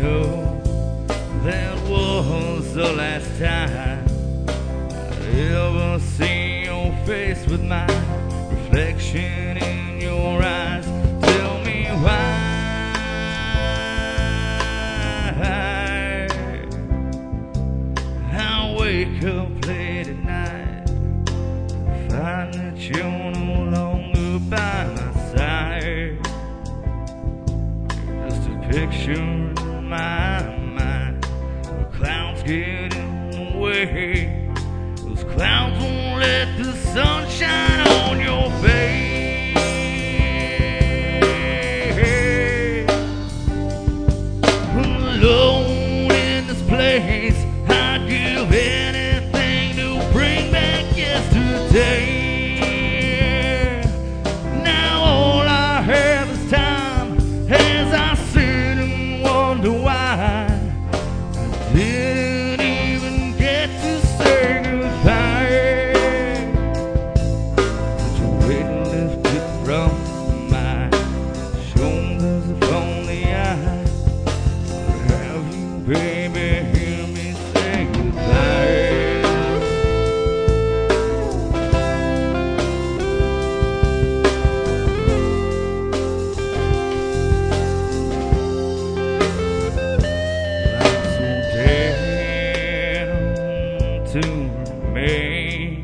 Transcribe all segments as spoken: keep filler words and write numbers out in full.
know that was the last time I'd ever seen your face with my reflection in your eyes. Tell me why I wake up late at night to find that you're no longer by my side. You're just a picture in my mind. The clouds get in the way. Those clouds won't let the sun shine on your face. Alone in this place, I'd give anything to bring back yesterday. Now all I have is time as I sit and wonder why I didn't even get to say goodbye. Such a weight lifted from my shoulders if only I could have you, baby, hear me say goodbye. To remain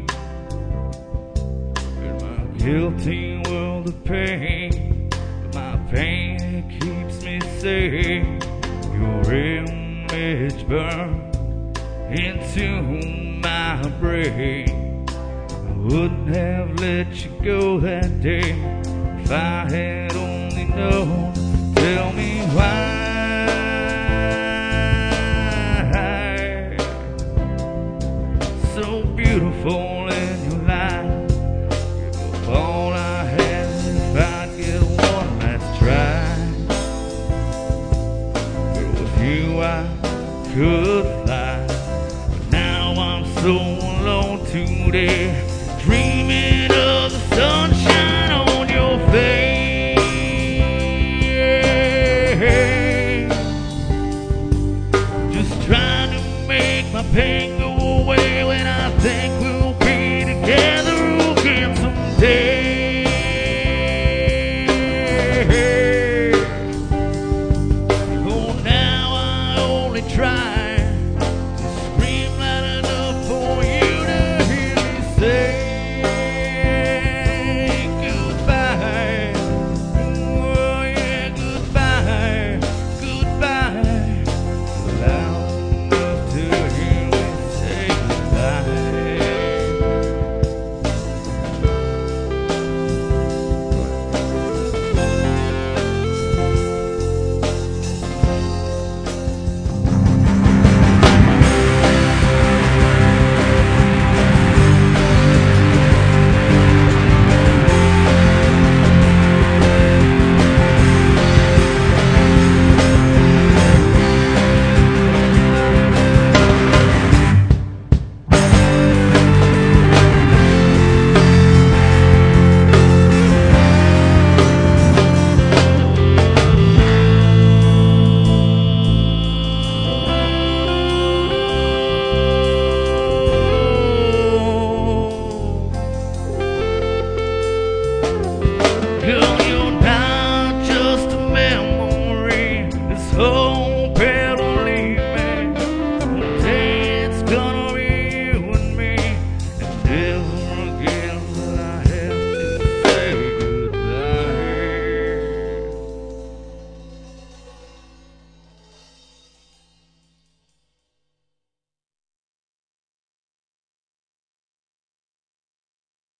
in my guilty world of pain, but my pain keeps me safe. Your image burned into my brain. I wouldn't have let you go that day if I had only known. Tell me why so beautiful in your life. Give up all I had if I get one last try. Girl, with you I could fly, but now I'm so alone today, dreaming of the sunshine on your face. Just trying to make my pain